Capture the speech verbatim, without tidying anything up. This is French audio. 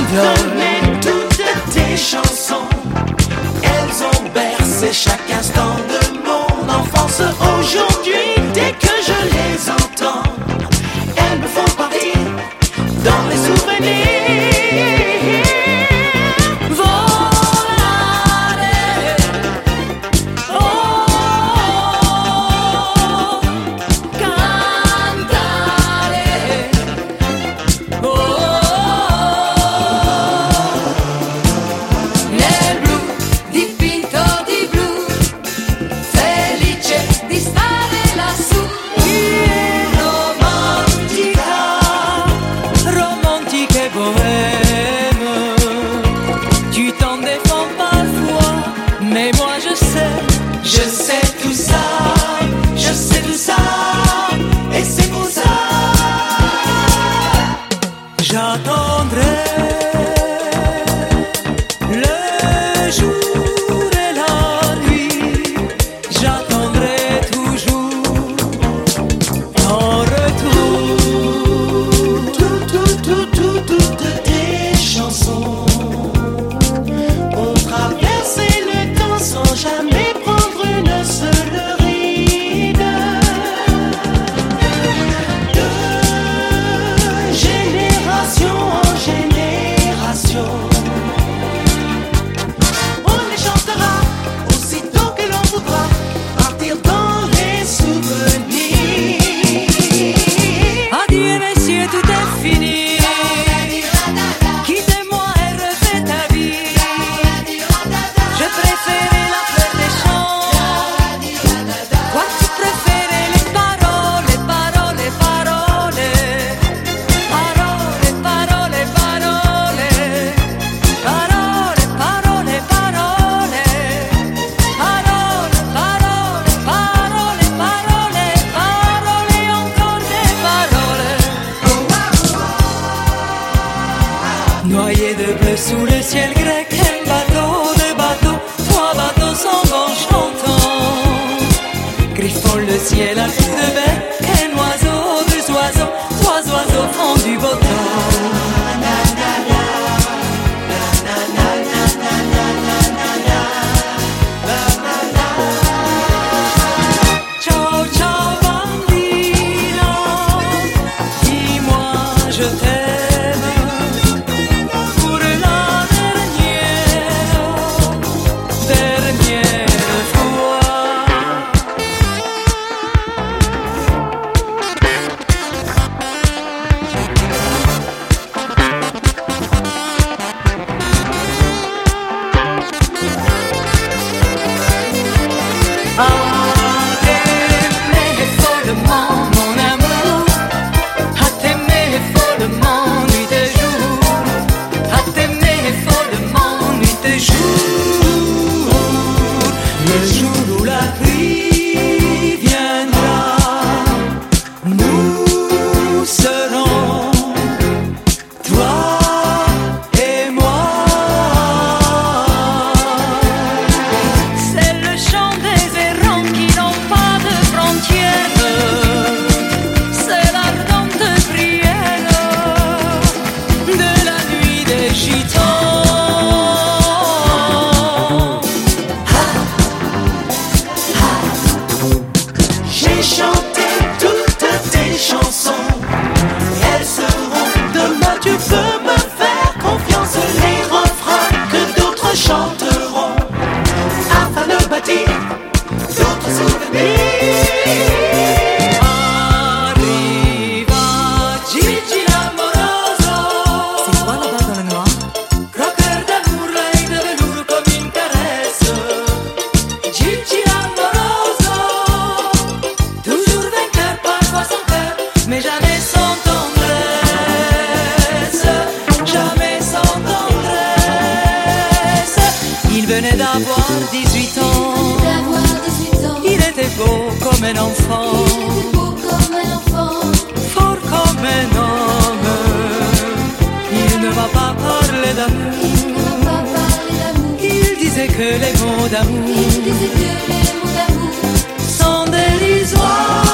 prenais toutes tes chansons. Elles ont bercé chaque instant de mon enfance. Aujourd'hui, dès que je les entends, elles me font partir dans les souvenirs. Noyé de bleu sous le ciel grec, un bateau, deux bateaux, trois bateaux s'en vont chantant. Griffons le ciel à coups de bec, un oiseau, deux oiseaux, trois oiseaux font du beau temps. Ciao, ciao, bambino, dis-moi je t'aime. D'avoir dix-huit ans, il était beau comme un enfant, fort comme un homme. Il ne va pas parler d'amour, il disait que les mots d'amour sont dérisoires.